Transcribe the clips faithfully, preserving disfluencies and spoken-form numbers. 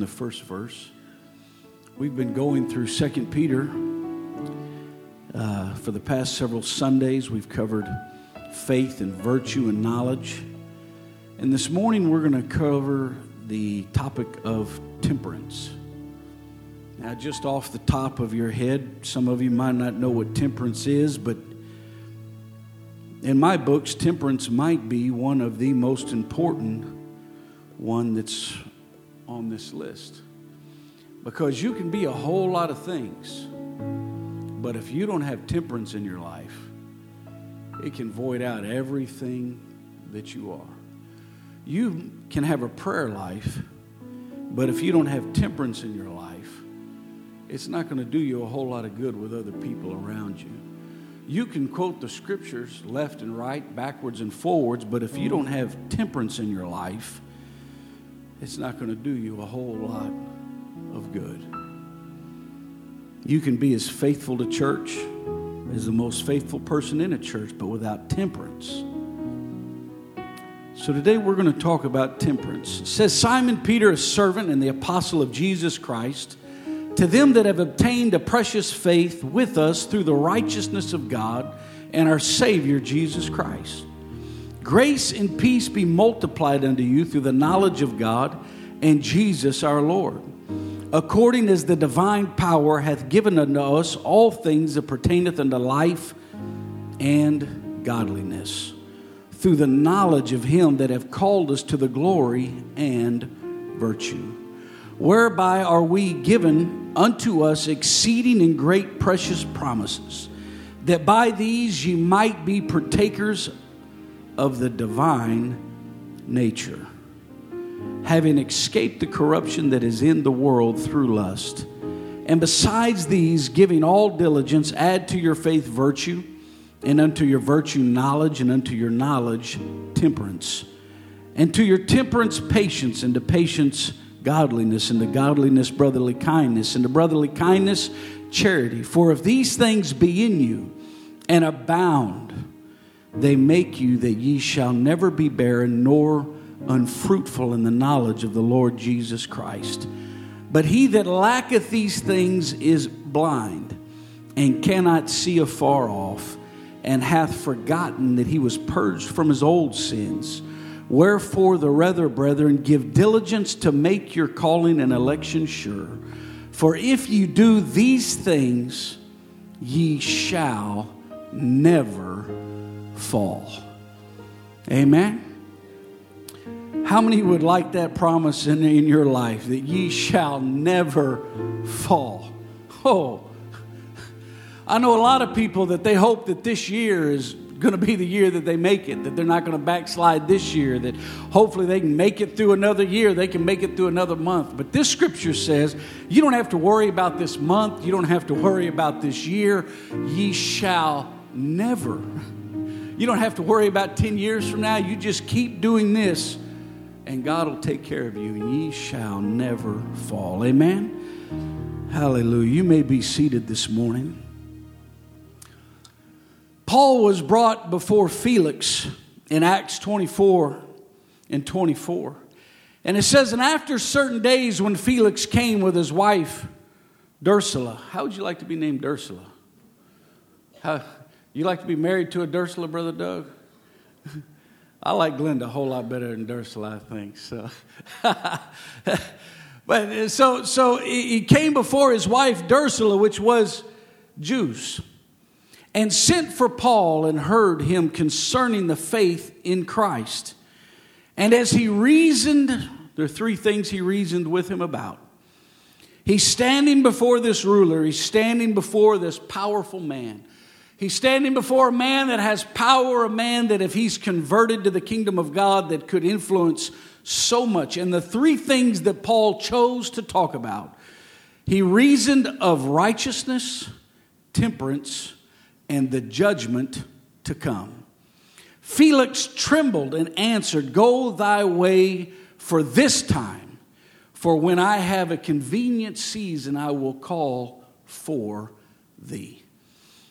the first verse. We've been going through Second Peter uh, for the past several Sundays. We've covered faith and virtue and knowledge. And this morning we're going to cover the topic of temperance. Now, just off the top of your head, some of you might not know what temperance is, but in my books, temperance might be one of the most important one that's on this list. Because you can be a whole lot of things, but if you don't have temperance in your life, it can void out everything that you are. You can have a prayer life, but if you don't have temperance in your life, it's not going to do you a whole lot of good with other people around you. You can quote the scriptures left and right, backwards and forwards, but if you don't have temperance in your life, it's not going to do you a whole lot of good. You can be as faithful to church as the most faithful person in a church, but without temperance. So today we're going to talk about temperance. It says, Simon Peter, a servant and the apostle of Jesus Christ, to them that have obtained a precious faith with us through the righteousness of God and our Savior Jesus Christ. Grace and peace be multiplied unto you through the knowledge of God and Jesus our Lord, according as the divine power hath given unto us all things that pertaineth unto life and godliness, through the knowledge of him that hath called us to the glory and virtue, whereby are we given unto us exceeding and great precious promises, that by these ye might be partakers of the divine nature, having escaped the corruption that is in the world through lust. And besides these, giving all diligence, add to your faith virtue, and unto your virtue knowledge, and unto your knowledge temperance, and to your temperance patience, and to patience godliness, and to godliness brotherly kindness, and to brotherly kindness charity. For if these things be in you and abound, they make you that ye shall never be barren nor unfruitful in the knowledge of the Lord Jesus Christ. But he that lacketh these things is blind, and cannot see afar off, and hath forgotten that he was purged from his old sins. Wherefore the rather, brethren, give diligence to make your calling and election sure. For if you do these things, ye shall never fall. Amen. How many would like that promise in, in your life, that ye shall never fall? Oh, I know a lot of people that they hope that this year is going to be the year that they make it, that they're not going to backslide this year, that hopefully they can make it through another year, they can make it through another month. But this scripture says you don't have to worry about this month, you don't have to worry about this year. Ye shall never. You don't have to worry about ten years from now. You just keep doing this, and God will take care of you, and ye shall never fall. Amen? Hallelujah. You may be seated this morning. Paul was brought before Felix in Acts twenty-four and twenty-four. And it says, and after certain days when Felix came with his wife, Drusilla. How would you like to be named Drusilla? How, you like to be married to a Drusilla, Brother Doug? I like Glenda a whole lot better than Drusilla, I think. So, but so so he came before his wife Drusilla, which was Jews, and sent for Paul and heard him concerning the faith in Christ. And as he reasoned, there are three things he reasoned with him about. He's standing before this ruler. He's standing before this powerful man. He's standing before a man that has power, a man that if he's converted to the kingdom of God, that could influence so much. And the three things that Paul chose to talk about, he reasoned of righteousness, temperance, and the judgment to come. Felix trembled and answered, go thy way for this time, for when I have a convenient season, I will call for thee.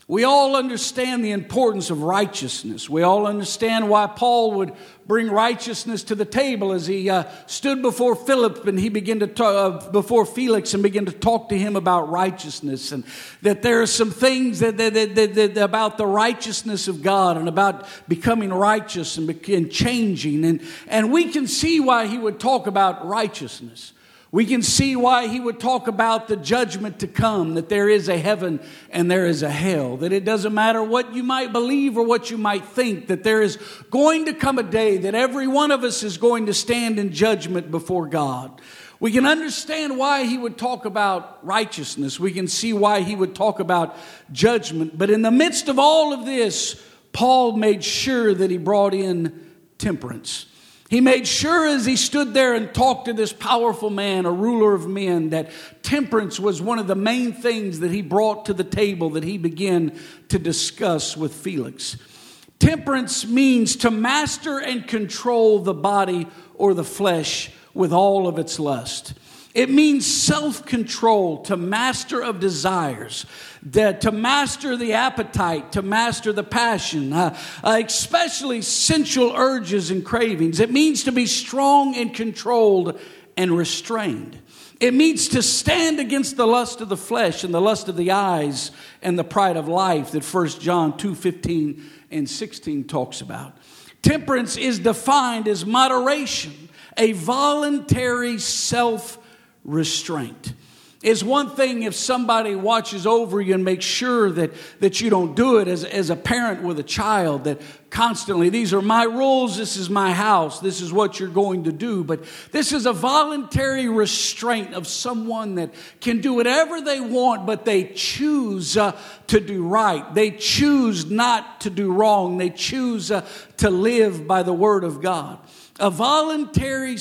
We all understand the importance of righteousness. We all understand why Paul would bring righteousness to the table as he uh, stood before Philip and he began to talk, uh, before Felix and began to talk to him about righteousness, and that there are some things that, that, that, that, that about the righteousness of God and about becoming righteous and, and changing, and and we can see why he would talk about righteousness. We can see why he would talk about the judgment to come, that there is a heaven and there is a hell, that it doesn't matter what you might believe or what you might think, that there is going to come a day that every one of us is going to stand in judgment before God. We can understand why he would talk about righteousness. We can see why he would talk about judgment. But in the midst of all of this, Paul made sure that he brought in temperance. He made sure as he stood there and talked to this powerful man, a ruler of men, that temperance was one of the main things that he brought to the table that he began to discuss with Felix. Temperance means to master and control the body or the flesh with all of its lust. It means self-control, to master of desires, that to master the appetite, to master the passion, uh, uh, especially sensual urges and cravings. It means to be strong and controlled and restrained. It means to stand against the lust of the flesh and the lust of the eyes and the pride of life that First John two fifteen and sixteen talks about. Temperance is defined as moderation, a voluntary self restraint. It's one thing if somebody watches over you and makes sure that, that you don't do it, as, as a parent with a child, that constantly, these are my rules, this is my house, this is what you're going to do. But this is a voluntary restraint of someone that can do whatever they want, but they choose uh, to do right. They choose not to do wrong. They choose uh, to live by the word of God. A voluntary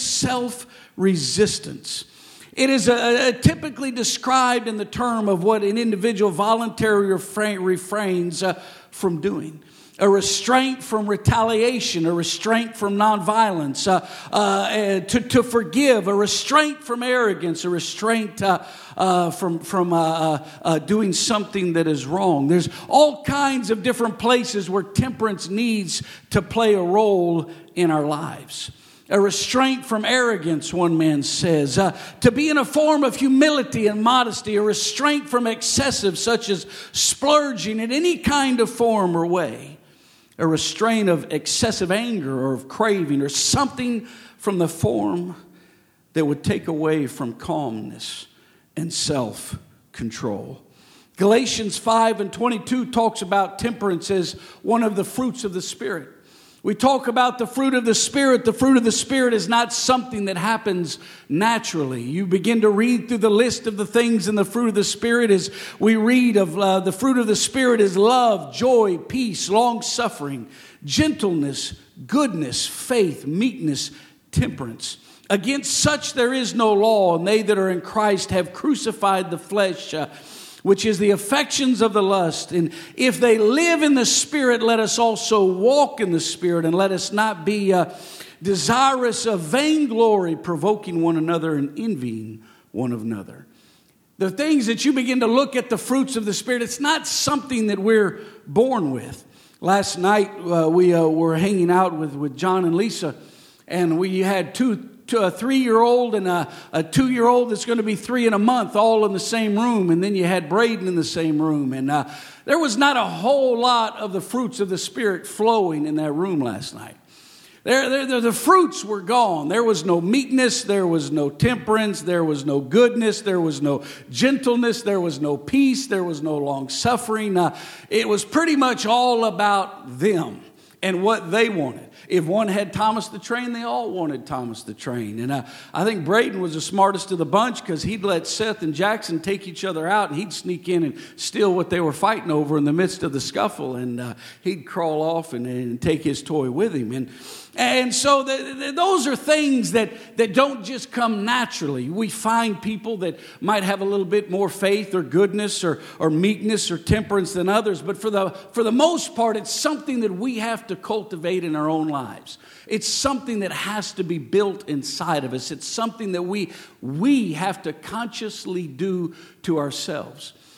self-resistance. It is a, a typically described in the term of what an individual voluntarily refrain, refrains uh, from doing. A restraint from retaliation, a restraint from nonviolence, uh, uh, to, to forgive, a restraint from arrogance, a restraint uh, uh, from, from uh, uh, doing something that is wrong. There's all kinds of different places where temperance needs to play a role in our lives. A restraint from arrogance, one man says. Uh, to be in a form of humility and modesty. A restraint from excessive, such as splurging in any kind of form or way. A restraint of excessive anger or of craving, or something from the form that would take away from calmness and self-control. Galatians five and twenty-two talks about temperance as one of the fruits of the Spirit. We talk about the fruit of the Spirit. The fruit of the Spirit is not something that happens naturally. You begin to read through the list of the things in the fruit of the Spirit as we read of uh, the fruit of the Spirit is love, joy, peace, long-suffering, gentleness, goodness, faith, meekness, temperance. Against such there is no law, and they that are in Christ have crucified the flesh, uh, which is the affections of the lust. And if they live in the Spirit, let us also walk in the Spirit, and let us not be uh, desirous of vainglory, provoking one another and envying one another. The things that you begin to look at, the fruits of the Spirit, it's not something that we're born with. Last night uh, we uh, were hanging out with, with John and Lisa, and we had two to a three-year-old and a, a two-year-old that's going to be three in a month, all in the same room. And then you had Braden in the same room. And uh, there was not a whole lot of the fruits of the Spirit flowing in that room last night. There, there, there, the fruits were gone. There was no meekness. There was no temperance. There was no goodness. There was no gentleness. There was no peace. There was no long-suffering. Uh, it was pretty much all about them and what they wanted. If one had Thomas the Train, they all wanted Thomas the Train. And uh, I think Braden was the smartest of the bunch, because he'd let Seth and Jackson take each other out, and he'd sneak in and steal what they were fighting over in the midst of the scuffle. And uh, he'd crawl off and, and take his toy with him. And And so the, the, those are things that, that don't just come naturally. We find people that might have a little bit more faith or goodness or, or meekness or temperance than others. But for the, for the most part, it's something that we have to cultivate in our own lives. It's something that has to be built inside of us. It's something that we, we have to consciously do to ourselves.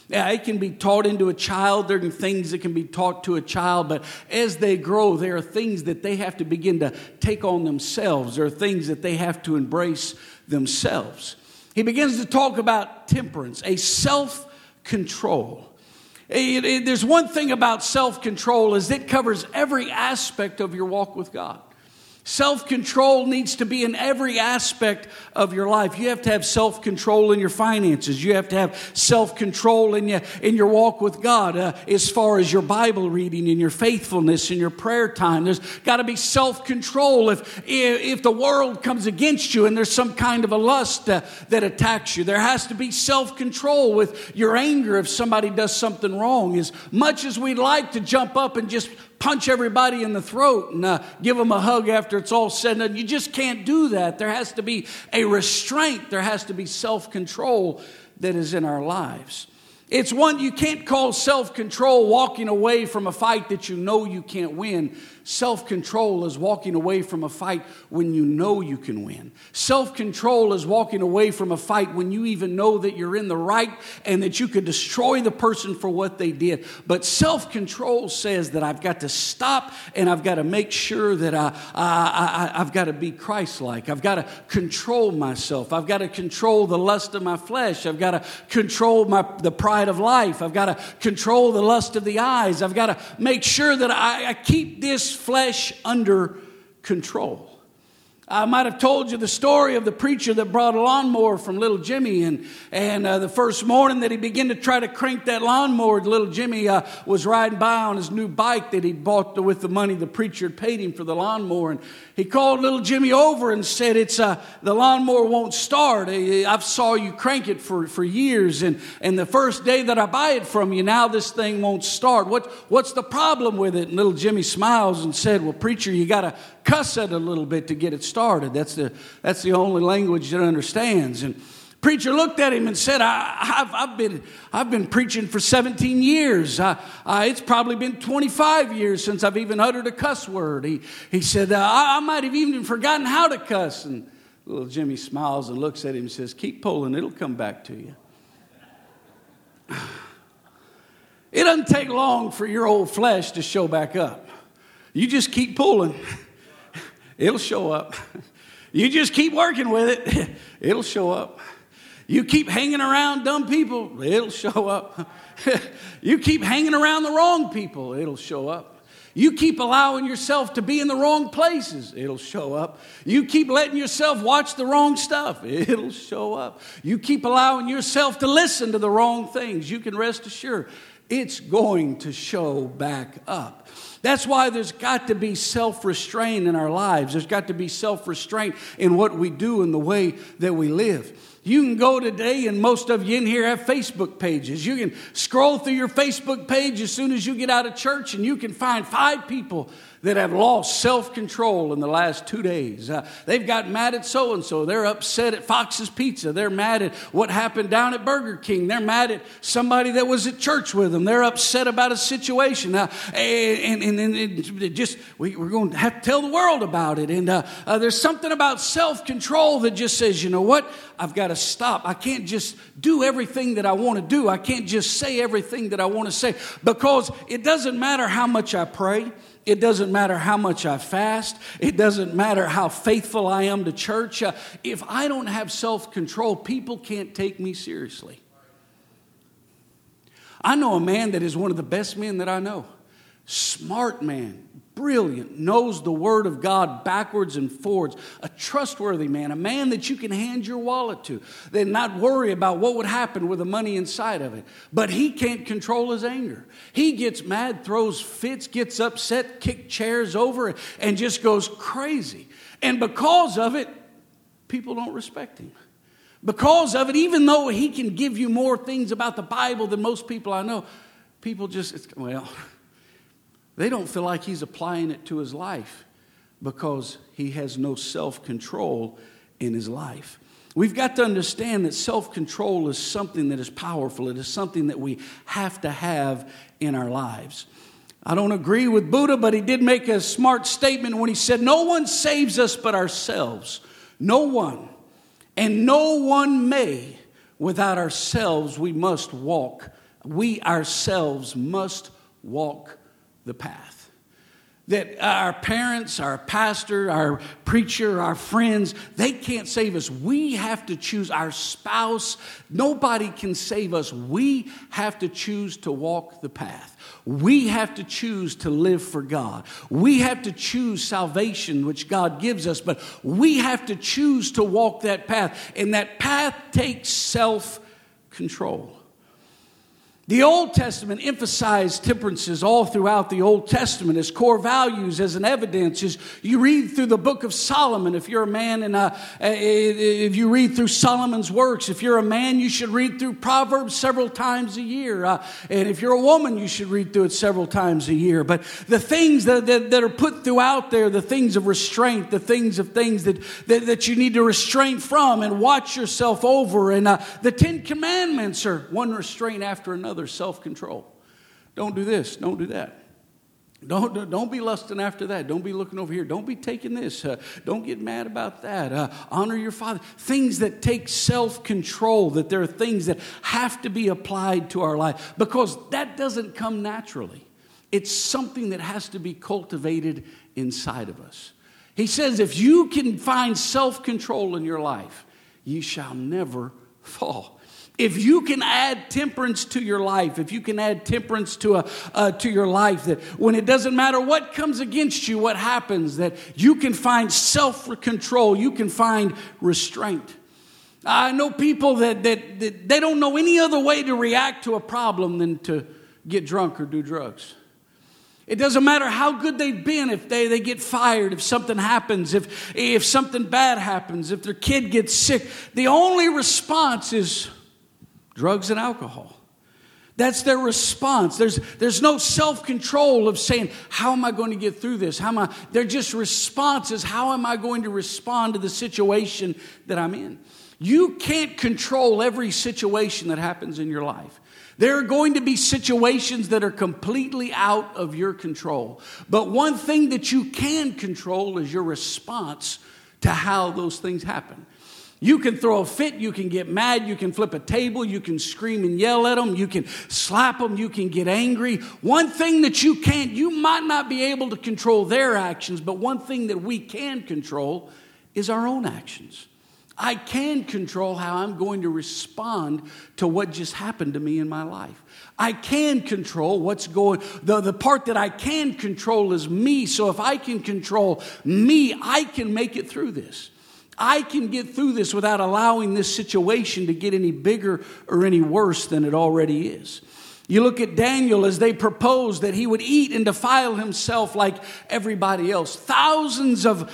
Yeah, it can be taught into a child. There are things that can be taught to a child, but as they grow, there are things that they have to begin to take on themselves. There are things that they have to embrace themselves. He begins to talk about temperance, a self-control. It, it, there's one thing about self-control is it covers every aspect of your walk with God. Self-control needs to be in every aspect of your life. You have to have self-control in your finances. You have to have self-control in your, in your walk with God uh, as far as your Bible reading and your faithfulness and your prayer time. There's got to be self-control if, if the world comes against you and there's some kind of a lust uh, that attacks you. There has to be self-control with your anger if somebody does something wrong. As much as we'd like to jump up and just punch everybody in the throat and uh, give them a hug after it's all said and done. You just can't do that. There has to be a restraint. There has to be self-control that is in our lives. It's one, you can't call self-control walking away from a fight that you know you can't win. Self-control is walking away from a fight when you know you can win. Self-control is walking away from a fight when you even know that you're in the right and that you could destroy the person for what they did. But self-control says that I've got to stop and I've got to make sure that I, I, I, I've got to be Christ-like. I've got to control myself. I've got to control the lust of my flesh. I've got to control my the pride of life. I've got to control the lust of the eyes. I've got to make sure that I, I keep this flesh under control. I might have told you the story of the preacher that brought a lawnmower from little Jimmy. And, and uh, the first morning that he began to try to crank that lawnmower, little Jimmy uh, was riding by on his new bike that he'd bought with the money the preacher had paid him for the lawnmower. And he called little Jimmy over and said, "It's uh, the lawnmower won't start. I've saw you crank it for, for years. And, and the first day that I buy it from you, now this thing won't start. What, what's the problem with it?" And little Jimmy smiles and said, "Well, preacher, you got to cuss it a little bit to get it started. That's the that's the only language that understands." And preacher looked at him and said, I, I've, I've been I've been preaching for seventeen years. I, I, it's probably been twenty-five years since I've even uttered a cuss word. He he said, uh, I, I might have even forgotten how to cuss. And little Jimmy smiles and looks at him and says, "Keep pulling, it'll come back to you." It doesn't take long for your old flesh to show back up. You just keep pulling. It'll show up. You just keep working with it. It'll show up. You keep hanging around dumb people. It'll show up. You keep hanging around the wrong people. It'll show up. You keep allowing yourself to be in the wrong places. It'll show up. You keep letting yourself watch the wrong stuff. It'll show up. You keep allowing yourself to listen to the wrong things. You can rest assured it's going to show back up. That's why there's got to be self-restraint in our lives. There's got to be self-restraint in what we do and the way that we live. You can go today, and most of you in here have Facebook pages. You can scroll through your Facebook page as soon as you get out of church, and you can find five people that have lost self-control in the last two days. Uh, they've got mad at so-and-so. They're upset at Fox's Pizza. They're mad at what happened down at Burger King. They're mad at somebody that was at church with them. They're upset about a situation. Uh, and, and, and, and just, we, we're going to have to tell the world about it. And uh, uh, there's something about self-control that just says, you know what? I've got to stop. I can't just do everything that I want to do. I can't just say everything that I want to say, because it doesn't matter how much I pray. It doesn't matter how much I fast. It doesn't matter how faithful I am to church. Uh, if I don't have self-control, people can't take me seriously. I know a man that is one of the best men that I know. Smart man, brilliant, knows the Word of God backwards and forwards. A trustworthy man, a man that you can hand your wallet to, then not worry about what would happen with the money inside of it. But he can't control his anger. He gets mad, throws fits, gets upset, kicks chairs over, and just goes crazy. And because of it, people don't respect him. Because of it, even though he can give you more things about the Bible than most people I know, people just, it's, well... they don't feel like he's applying it to his life because he has no self-control in his life. We've got to understand that self-control is something that is powerful. It is something that we have to have in our lives. I don't agree with Buddha, but he did make a smart statement when he said, "No one saves us but ourselves. No one. And no one may. Without ourselves, we must walk we ourselves must walk the path. That our parents, our pastor, our preacher, our friends, they can't save us. We have to choose. Our spouse, nobody can save us. We have to choose to walk the path. We have to choose to live for God. We have to choose salvation, which God gives us, but we have to choose to walk that path. And that path takes self-control. The Old Testament emphasized temperances all throughout the Old Testament as core values, as an evidence. As you read through the book of Solomon, if you're a man, and uh, if you read through Solomon's works, if you're a man, you should read through Proverbs several times a year. Uh, and if you're a woman, you should read through it several times a year. But the things that, that, that are put throughout there, the things of restraint, the things of things that, that, that you need to restrain from and watch yourself over. And uh, the Ten Commandments are one restraint after another. Self-control. Don't do this. Don't do that. Don't, don't be lusting after that. Don't be looking over here. Don't be taking this. Uh, don't get mad about that. Uh, honor your father. Things that take self-control, that there are things that have to be applied to our life because that doesn't come naturally. It's something that has to be cultivated inside of us. He says, if you can find self-control in your life, ye shall never fall. If you can add temperance to your life, if you can add temperance to a uh, to your life, that when it doesn't matter what comes against you, what happens, that you can find self-control, you can find restraint. I know people that, that, that they don't know any other way to react to a problem than to get drunk or do drugs. It doesn't matter how good they've been if they, they get fired, if something happens, if, if something bad happens, if their kid gets sick. The only response is drugs and alcohol. That's their response. There's, there's no self-control of saying, how am I going to get through this? How am I? They're just responses. How am I going to respond to the situation that I'm in? You can't control every situation that happens in your life. There are going to be situations that are completely out of your control. But one thing that you can control is your response to how those things happen. You can throw a fit, you can get mad, you can flip a table, you can scream and yell at them, you can slap them, you can get angry. One thing that you can't, you might not be able to control their actions, but one thing that we can control is our own actions. I can control how I'm going to respond to what just happened to me in my life. I can control what's going, the, the part that I can control is me. So if I can control me, I can make it through this. I can get through this without allowing this situation to get any bigger or any worse than it already is. You look at Daniel as they proposed that he would eat and defile himself like everybody else. Thousands of,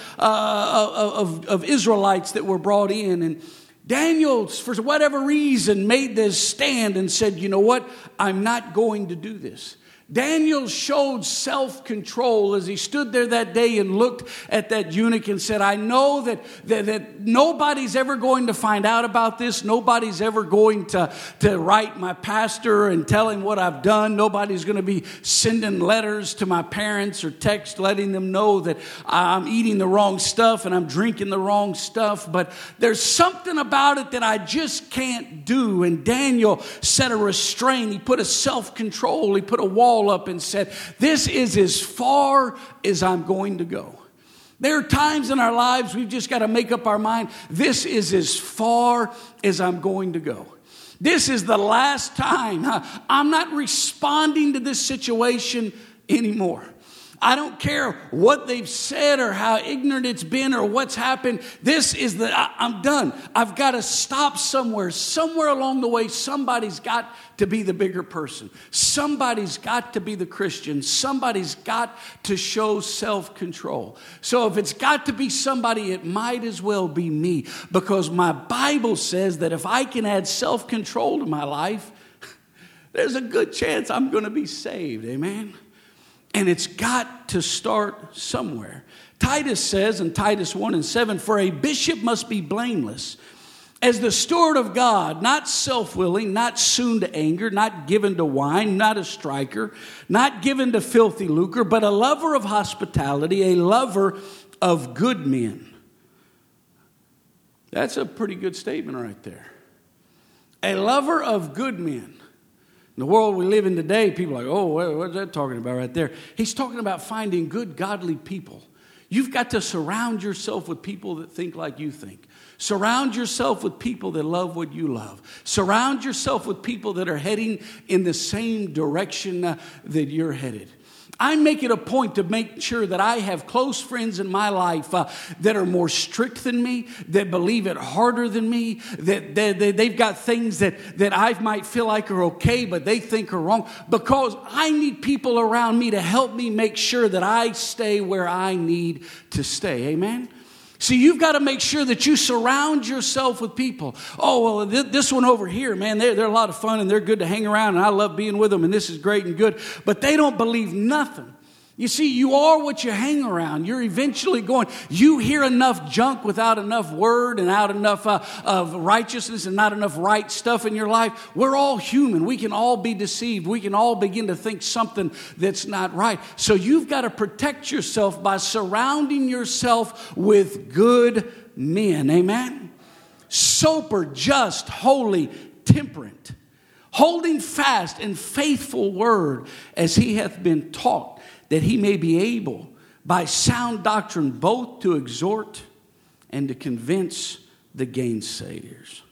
uh, of, of Israelites that were brought in. And Daniel, for whatever reason, made this stand and said, you know what? I'm not going to do this. Daniel showed self-control as he stood there that day and looked at that eunuch and said, I know that, that, that nobody's ever going to find out about this. Nobody's ever going to, to write my pastor and tell him what I've done. Nobody's going to be sending letters to my parents or text letting them know that I'm eating the wrong stuff and I'm drinking the wrong stuff. But there's something about it that I just can't do. And Daniel set a restraint. He put a self-control. He put a wall up and said, this is as far as I'm going to go. There are times in our lives we've just got to make up our mind, this is as far as I'm going to go. This is the last time. I'm not responding to this situation anymore. I don't care what they've said or how ignorant it's been or what's happened. This is the, I, I'm done. I've got to stop somewhere. Somewhere along the way, somebody's got to be the bigger person. Somebody's got to be the Christian. Somebody's got to show self-control. So if it's got to be somebody, it might as well be me. Because my Bible says that if I can add self-control to my life, there's a good chance I'm going to be saved. Amen? And it's got to start somewhere. Titus says in Titus one and seven, for a bishop must be blameless, as the steward of God, not self-willing, not soon to anger, not given to wine, not a striker, not given to filthy lucre, but a lover of hospitality, a lover of good men. That's a pretty good statement right there. A lover of good men. In the world we live in today, people are like, oh, what's that talking about right there? He's talking about finding good, godly people. You've got to surround yourself with people that think like you think. Surround yourself with people that love what you love. Surround yourself with people that are heading in the same direction uh, that you're headed. I make it a point to make sure that I have close friends in my life uh, that are more strict than me, that believe it harder than me, that they, they, they've got things that, that I might feel like are okay, but they think are wrong, because I need people around me to help me make sure that I stay where I need to stay. Amen? See, you've got to make sure that you surround yourself with people. Oh, well, th- this one over here, man, they're, they're a lot of fun and they're good to hang around and I love being with them and this is great and good. But they don't believe nothing. You see, you are what you hang around. You're eventually going, you hear enough junk without enough word and out enough uh, of righteousness and not enough right stuff in your life. We're all human. We can all be deceived. We can all begin to think something that's not right. So you've got to protect yourself by surrounding yourself with good men. Amen? Sober, just, holy, temperate, holding fast and faithful word as he hath been taught, that he may be able by sound doctrine both to exhort and to convince the gainsayers.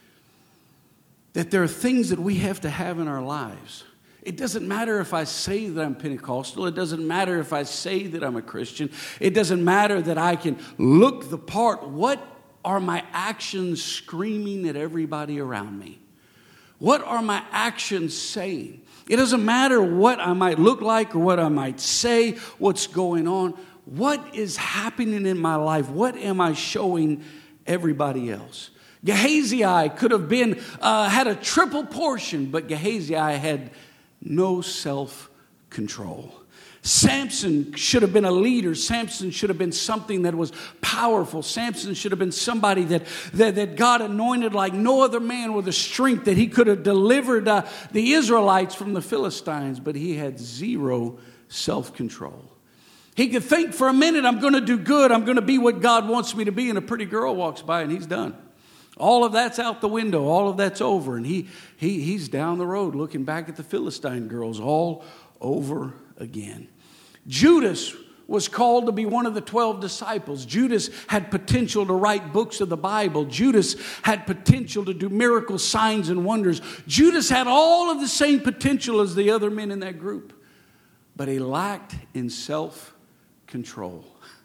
That there are things that we have to have in our lives. It doesn't matter if I say that I'm Pentecostal. It doesn't matter if I say that I'm a Christian. It doesn't matter that I can look the part. What are my actions screaming at everybody around me? What are my actions saying? It doesn't matter what I might look like or what I might say, what's going on. What is happening in my life? What am I showing everybody else? Gehazi could have been uh, had a triple portion, but Gehazi had no self-control. Samson should have been a leader. Samson should have been something that was powerful. Samson should have been somebody that, that, that God anointed like no other man, with a strength that he could have delivered uh, the Israelites from the Philistines, but he had zero self-control. He could think for a minute, I'm going to do good. I'm going to be what God wants me to be. And a pretty girl walks by and he's done. All of that's out the window. All of that's over. And he, he he's down the road looking back at the Philistine girls all over again. Judas was called to be one of the twelve disciples. Judas had potential to write books of the Bible. Judas had potential to do miracles, signs, and wonders. Judas had all of the same potential as the other men in that group, but he lacked in self-control.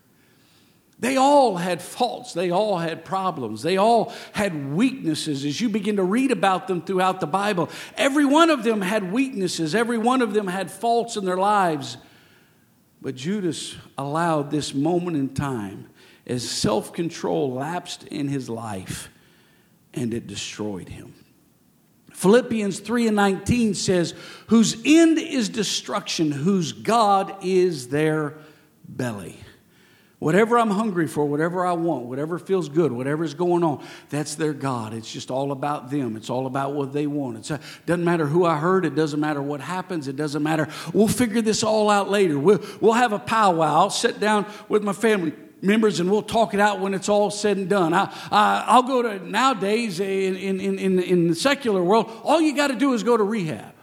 They all had faults. They all had problems. They all had weaknesses. As you begin to read about them throughout the Bible, every one of them had weaknesses. Every one of them had faults in their lives. But Judas allowed this moment in time as self-control lapsed in his life, and it destroyed him. Philippians three and nineteen says, whose end is destruction, whose God is their belly. Whatever I'm hungry for, whatever I want, whatever feels good, whatever's going on, that's their God. It's just all about them. It's all about what they want. It doesn't matter who I hurt. It doesn't matter what happens. It doesn't matter. We'll figure this all out later. We'll, we'll have a powwow. I'll sit down with my family members and we'll talk it out when it's all said and done. I, I, I'll go to, nowadays in, in, in, in the secular world, all you got to do is go to rehab.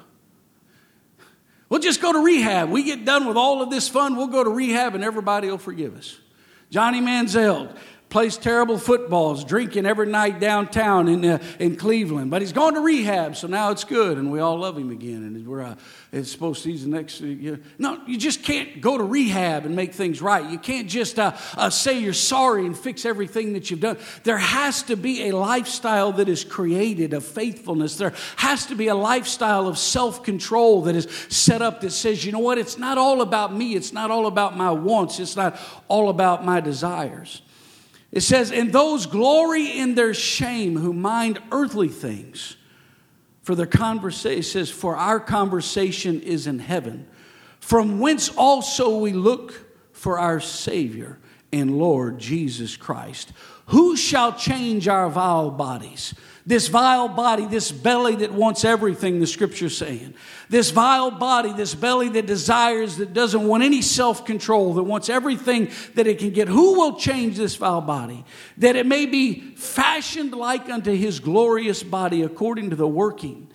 We'll just go to rehab. We get done with all of this fun. We'll go to rehab and everybody will forgive us. Johnny Manziel plays terrible footballs, drinking every night downtown in uh, in Cleveland. But he's gone to rehab, so now it's good, and we all love him again. And we're uh, it's supposed to he's the next. Uh, you no, you just can't go to rehab and make things right. You can't just uh, uh, say you're sorry and fix everything that you've done. There has to be a lifestyle that is created of faithfulness. There has to be a lifestyle of self-control that is set up that says, you know what? It's not all about me. It's not all about my wants. It's not all about my desires. It says, and those glory in their shame who mind earthly things. For their conversation, it says, for our conversation is in heaven, from whence also we look for our Savior and Lord Jesus Christ. Who shall change our vile bodies? This vile body, this belly that wants everything, the Scripture's saying. This vile body, this belly that desires, that doesn't want any self-control, that wants everything that it can get. Who will change this vile body? That it may be fashioned like unto his glorious body according to the working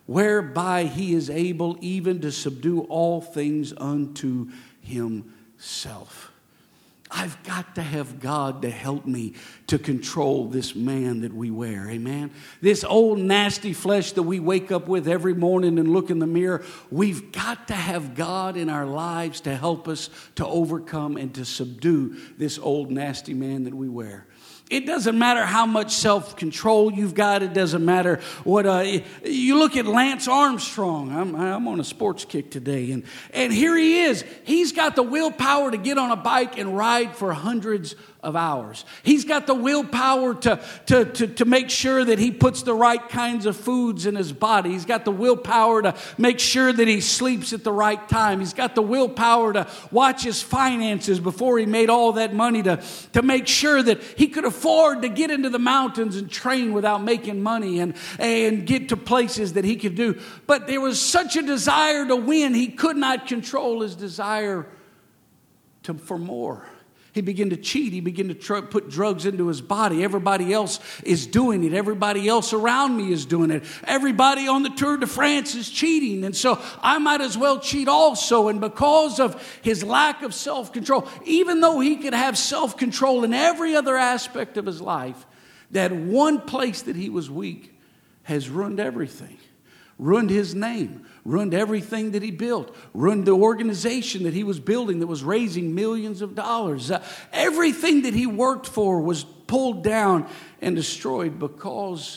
whereby he is able even to subdue all things unto himself. I've got to have God to help me to control this man that we wear. Amen. This old nasty flesh that we wake up with every morning and look in the mirror. We've got to have God in our lives to help us to overcome and to subdue this old nasty man that we wear. It doesn't matter how much self-control you've got. It doesn't matter what... Uh, you look at Lance Armstrong. I'm, I'm on a sports kick today. And, and here he is. He's got the willpower to get on a bike and ride for hundreds of hours. He's got the willpower to, to, to, to make sure that he puts the right kinds of foods in his body. He's got the willpower to make sure that he sleeps at the right time. He's got the willpower to watch his finances before he made all that money to, to make sure that he could afford to get into the mountains and train without making money and, and get to places that he could do. But there was such a desire to win, he could not control his desire to, for more. He began to cheat. He began to tr- put drugs into his body. Everybody else is doing it. Everybody else around me is doing it. Everybody on the Tour de France is cheating. And so I might as well cheat also. And because of his lack of self-control, even though he could have self-control in every other aspect of his life, that one place that he was weak has ruined everything. Ruined his name, ruined everything that he built, ruined the organization that he was building that was raising millions of dollars. Uh, everything that he worked for was pulled down and destroyed because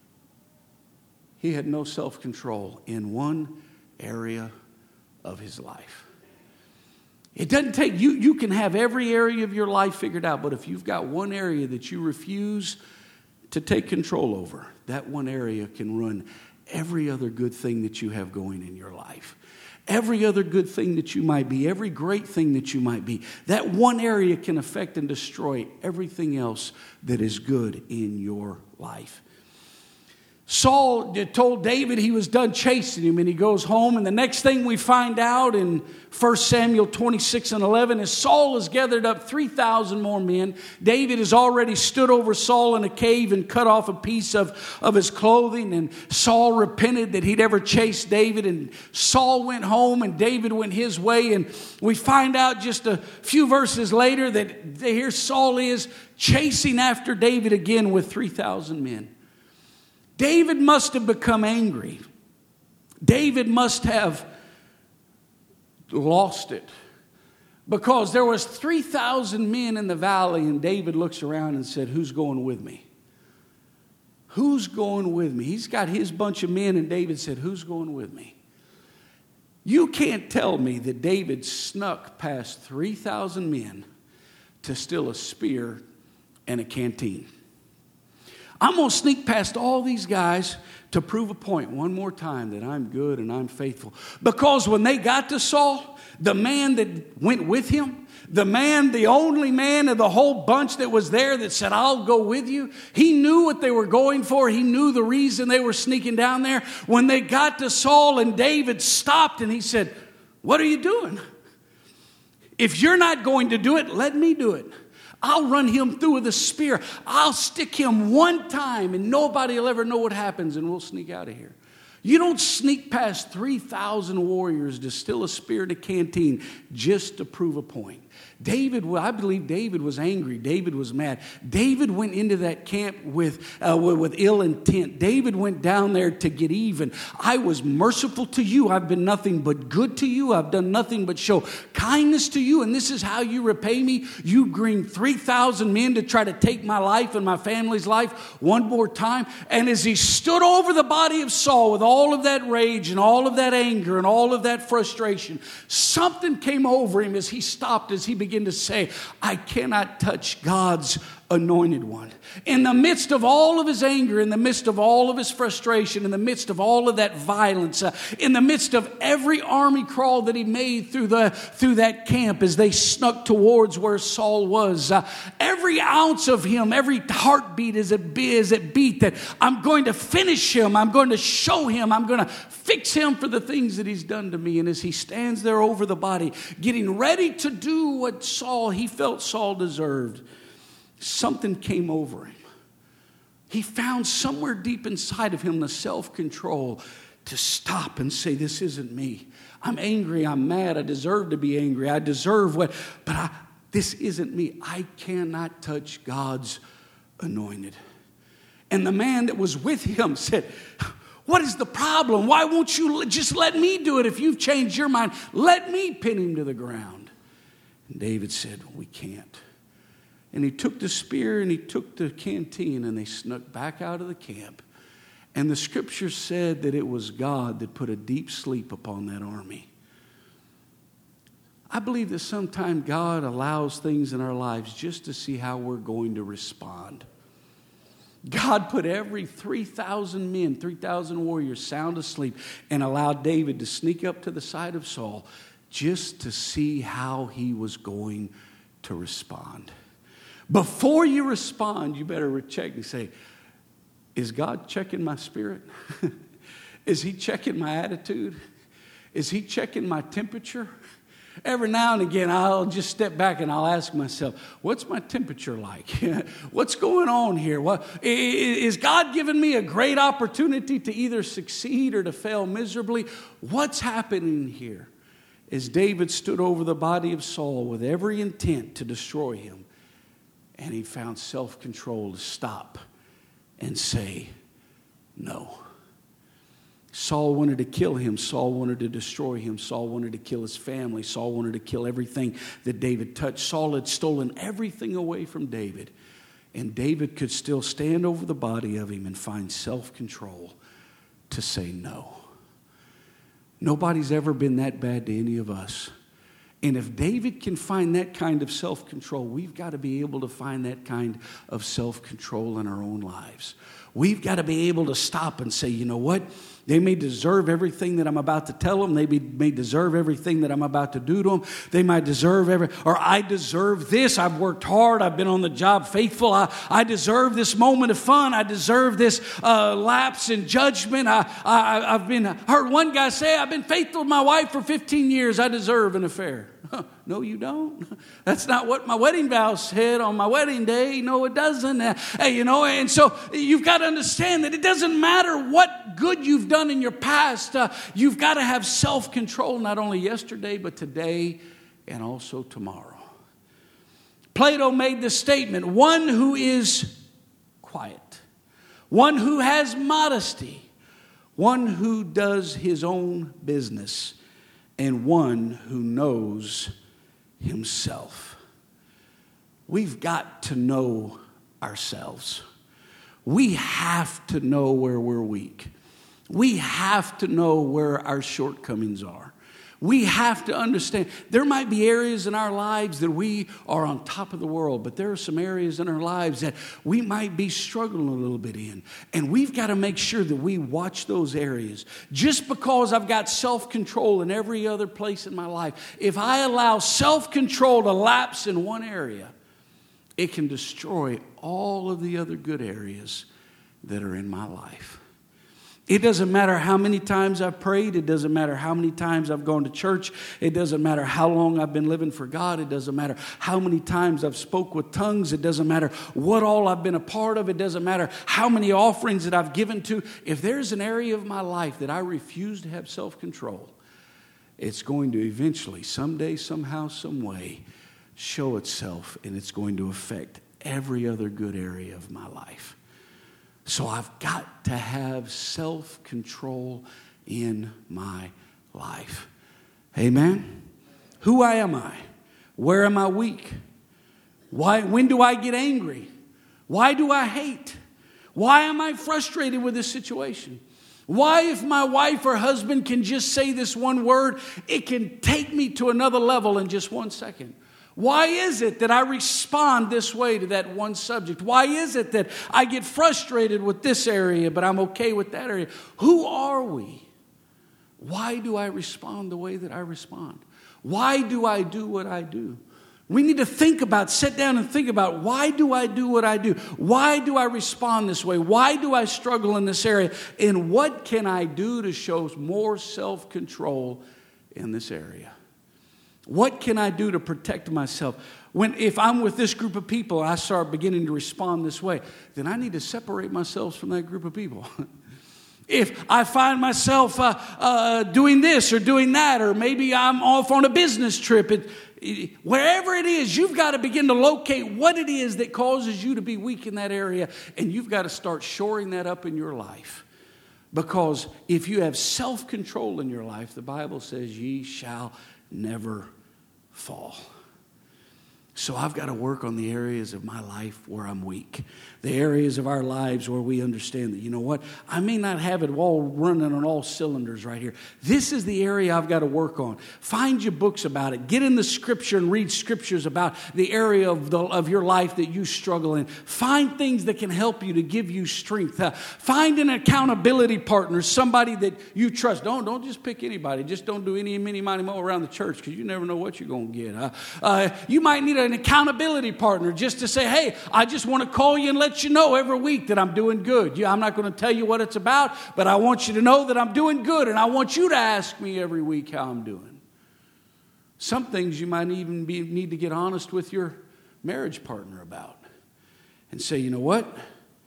he had no self-control in one area of his life. It doesn't take, you, you can have every area of your life figured out, but if you've got one area that you refuse to take control over, that one area can ruin every other good thing that you have going in your life. Every other good thing that you might be, every great thing that you might be, that one area can affect and destroy everything else that is good in your life. Saul told David he was done chasing him, and he goes home, and the next thing we find out in First Samuel twenty-six and eleven is Saul has gathered up three thousand more men. David has already stood over Saul in a cave and cut off a piece of, of his clothing, and Saul repented that he'd ever chased David, and Saul went home and David went his way, and we find out just a few verses later that here Saul is chasing after David again with three thousand men. David must have become angry. David must have lost it. Because there was three thousand men in the valley, and David looks around and said, who's going with me? Who's going with me? He's got his bunch of men, and David said, who's going with me? You can't tell me that David snuck past three thousand men to steal a spear and a canteen. I'm going to sneak past all these guys to prove a point one more time that I'm good and I'm faithful. Because when they got to Saul, the man that went with him, the man, the only man of the whole bunch that was there that said, I'll go with you, he knew what they were going for. He knew the reason they were sneaking down there. When they got to Saul and David stopped and he said, what are you doing? If you're not going to do it, let me do it. I'll run him through with a spear. I'll stick him one time and nobody will ever know what happens and we'll sneak out of here. You don't sneak past three thousand warriors to steal a spear in a canteen just to prove a point. David, well, I believe David was angry. David was mad. David went into that camp with, uh, with, with ill intent. David went down there to get even. I was merciful to you. I've been nothing but good to you. I've done nothing but show kindness to you. And this is how you repay me. You bring three thousand men to try to take my life and my family's life one more time. And as he stood over the body of Saul with all of that rage and all of that anger and all of that frustration, something came over him as he stopped, as he began to say, I cannot touch God's anointed one. In the midst of all of his anger, in the midst of all of his frustration, in the midst of all of that violence, uh, in the midst of every army crawl that he made through the through that camp as they snuck towards where Saul was, uh, every ounce of him, every heartbeat as it, as it beat that I'm going to finish him, I'm going to show him, I'm going to fix him for the things that he's done to me. And as he stands there over the body, getting ready to do what Saul, he felt Saul deserved, something came over him. He found somewhere deep inside of him the self-control to stop and say, this isn't me. I'm angry, I'm mad, I deserve to be angry, I deserve what, but I, this isn't me. I cannot touch God's anointed. And the man that was with him said, what is the problem? Why won't you just let me do it if you've changed your mind? Let me pin him to the ground. And David said, we can't. And he took the spear and he took the canteen and they snuck back out of the camp. And the scripture said that it was God that put a deep sleep upon that army. I believe that sometimes God allows things in our lives just to see how we're going to respond. God put every three thousand men, three thousand warriors sound asleep and allowed David to sneak up to the side of Saul just to see how he was going to respond. Before you respond, you better check and say, is God checking my spirit? Is he checking my attitude? Is he checking my temperature? Every now and again, I'll just step back and I'll ask myself, what's my temperature like? What's going on here? What, is God giving me a great opportunity to either succeed or to fail miserably? What's happening here? As David stood over the body of Saul with every intent to destroy him, and he found self-control to stop and say, no. Saul wanted to kill him. Saul wanted to destroy him. Saul wanted to kill his family. Saul wanted to kill everything that David touched. Saul had stolen everything away from David. And David could still stand over the body of him and find self-control to say no. Nobody's ever been that bad to any of us. And if David can find that kind of self-control, we've got to be able to find that kind of self-control in our own lives. We've got to be able to stop and say, you know what? They may deserve everything that I'm about to tell them. They may deserve everything that I'm about to do to them. They might deserve every, or I deserve this. I've worked hard. I've been on the job faithful. I, I deserve this moment of fun. I deserve this uh, lapse in judgment. I, I, I've been, I heard one guy say, I've been faithful to my wife for fifteen years. I deserve an affair. No, you don't. That's not what my wedding vow said on my wedding day. No, it doesn't. Uh, you know, and so you've got to understand that it doesn't matter what good you've done in your past. Uh, you've got to have self-control, not only yesterday, but today and also tomorrow. Plato made this statement, one who is quiet, one who has modesty, one who does his own business, and one who knows himself. We've got to know ourselves. We have to know where we're weak. We have to know where our shortcomings are. We have to understand there might be areas in our lives that we are on top of the world, but there are some areas in our lives that we might be struggling a little bit in. And we've got to make sure that we watch those areas. Just because I've got self-control in every other place in my life, if I allow self-control to lapse in one area, it can destroy all of the other good areas that are in my life. It doesn't matter how many times I've prayed. It doesn't matter how many times I've gone to church. It doesn't matter how long I've been living for God. It doesn't matter how many times I've spoke with tongues. It doesn't matter what all I've been a part of. It doesn't matter how many offerings that I've given to. If there's an area of my life that I refuse to have self-control, it's going to eventually, someday, somehow, some way, show itself, and it's going to affect every other good area of my life. So I've got to have self-control in my life. Amen? Who am I? Where am I weak? Why? When do I get angry? Why do I hate? Why am I frustrated with this situation? Why, if my wife or husband can just say this one word, it can take me to another level in just one second? Why is it that I respond this way to that one subject? Why is it that I get frustrated with this area, but I'm okay with that area? Who are we? Why do I respond the way that I respond? Why do I do what I do? We need to think about, sit down and think about, why do I do what I do? Why do I respond this way? Why do I struggle in this area? And what can I do to show more self-control in this area? What can I do to protect myself? When, if I'm with this group of people and I start beginning to respond this way, then I need to separate myself from that group of people. If I find myself uh, uh, doing this or doing that, or maybe I'm off on a business trip, it, it, wherever it is, you've got to begin to locate what it is that causes you to be weak in that area, and you've got to start shoring that up in your life. Because if you have self-control in your life, the Bible says ye shall never fall. So I've got to work on the areas of my life where I'm weak. The areas of our lives where we understand that, you know what, I may not have it all running on all cylinders right here. This is the area I've got to work on. Find your books about it. Get in the scripture and read scriptures about the area of, the, of your life that you struggle in. Find things that can help you to give you strength. Uh, find an accountability partner, somebody that you trust. Don't, don't just pick anybody. Just don't do any, many, money, mo around the church, because you never know what you're going to get. Uh, uh, you might need a an accountability partner just to say, hey, I just want to call you and let you know every week that I'm doing good. I'm not going to tell you what it's about, but I want you to know that I'm doing good, and I want you to ask me every week how I'm doing. Some things you might even be, need to get honest with your marriage partner about and say, you know what?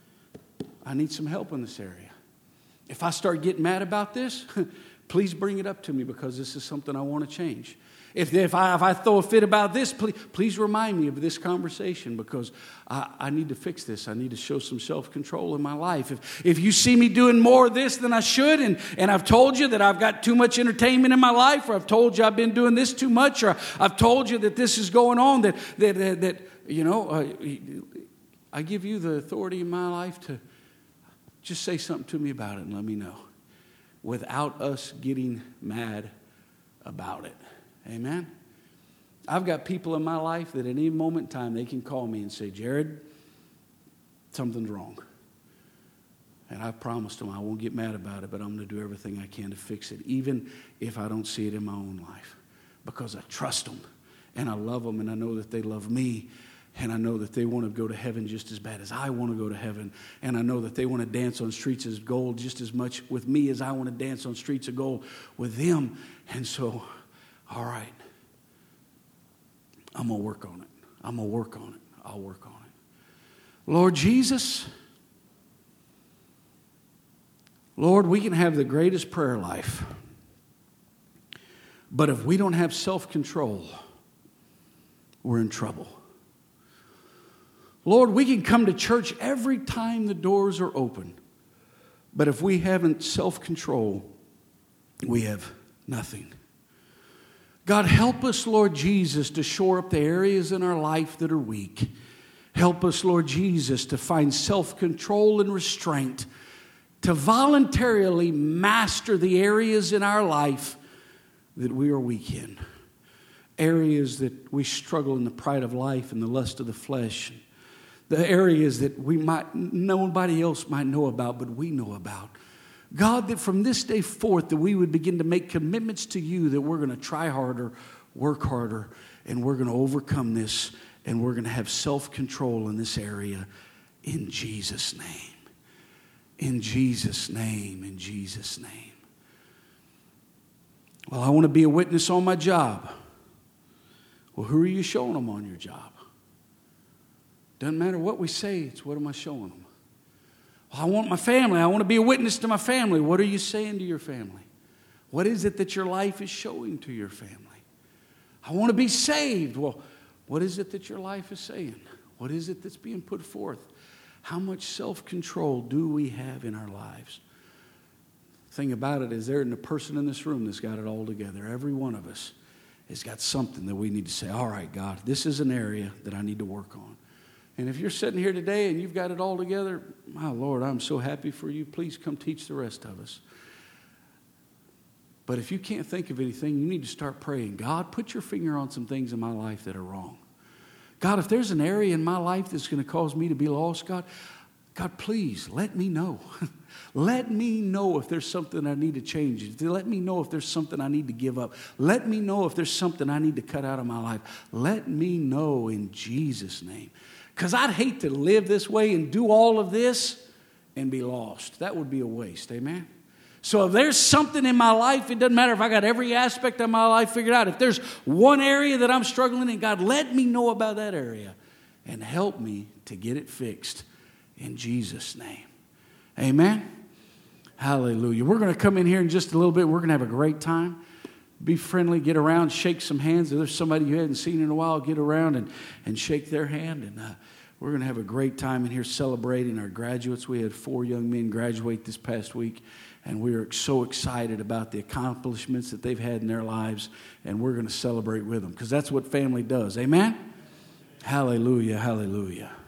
I need some help in this area. If I start getting mad about this, please bring it up to me, because this is something I want to change. If, if, I, if I throw a fit about this, please, please remind me of this conversation, because I, I need to fix this. I need to show some self-control in my life. If, if you see me doing more of this than I should, and, and I've told you that I've got too much entertainment in my life, or I've told you I've been doing this too much, or I've told you that this is going on, that, that, that, that you know, uh, I give you the authority in my life to just say something to me about it and let me know, without us getting mad about it. Amen. I've got people in my life that at any moment in time they can call me and say, Jared, something's wrong. And I've promised them I won't get mad about it, but I'm going to do everything I can to fix it, even if I don't see it in my own life, because I trust them and I love them, and I know that they love me, and I know that they want to go to heaven just as bad as I want to go to heaven, and I know that they want to dance on streets of gold just as much with me as I want to dance on streets of gold with them. And so, all right, I'm going to work on it. I'm going to work on it. I'll work on it. Lord Jesus, Lord, we can have the greatest prayer life, but if we don't have self-control, we're in trouble. Lord, we can come to church every time the doors are open, but if we haven't self-control, we have nothing. God, help us, Lord Jesus, to shore up the areas in our life that are weak. Help us, Lord Jesus, to find self-control and restraint, to voluntarily master the areas in our life that we are weak in. Areas that we struggle in the pride of life and the lust of the flesh. The areas that we might, nobody else might know about, but we know about. God, that from this day forth that we would begin to make commitments to you, that we're going to try harder, work harder, and we're going to overcome this, and we're going to have self-control in this area in Jesus' name. In Jesus' name, in Jesus' name. Well, I want to be a witness on my job. Well, who are you showing them on your job? Doesn't matter what we say, it's what am I showing them? Well, I want my family. I want to be a witness to my family. What are you saying to your family? What is it that your life is showing to your family? I want to be saved. Well, what is it that your life is saying? What is it that's being put forth? How much self-control do we have in our lives? The thing about it is there isn't a person in this room that's got it all together. Every one of us has got something that we need to say, all right, God, this is an area that I need to work on. And if you're sitting here today and you've got it all together, my Lord, I'm so happy for you. Please come teach the rest of us. But if you can't think of anything, you need to start praying. God, put your finger on some things in my life that are wrong. God, if there's an area in my life that's going to cause me to be lost, God, God, please let me know. Let me know if there's something I need to change. Let me know if there's something I need to give up. Let me know if there's something I need to cut out of my life. Let me know in Jesus' name. Because I'd hate to live this way and do all of this and be lost. That would be a waste, amen? So if there's something in my life, it doesn't matter if I got every aspect of my life figured out. If there's one area that I'm struggling in, God, let me know about that area and help me to get it fixed in Jesus' name. Amen? Hallelujah. We're going to come in here in just a little bit. We're going to have a great time. Be friendly, get around, shake some hands. If there's somebody you hadn't seen in a while, get around and, and shake their hand. And uh, we're going to have a great time in here celebrating our graduates. We had four young men graduate this past week, and we are so excited about the accomplishments that they've had in their lives, and we're going to celebrate with them because that's what family does. Amen? Hallelujah, hallelujah.